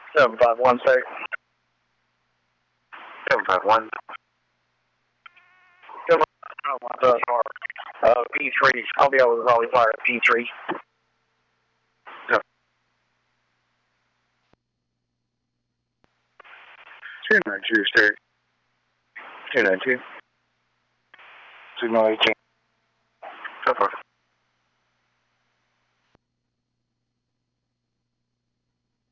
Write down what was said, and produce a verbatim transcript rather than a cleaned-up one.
seven five one, sir. seven five one. Come on, uh, uh, P three. I'll be able to probably fire at P three. two nine two, sir. two nine two. Signal eighteen.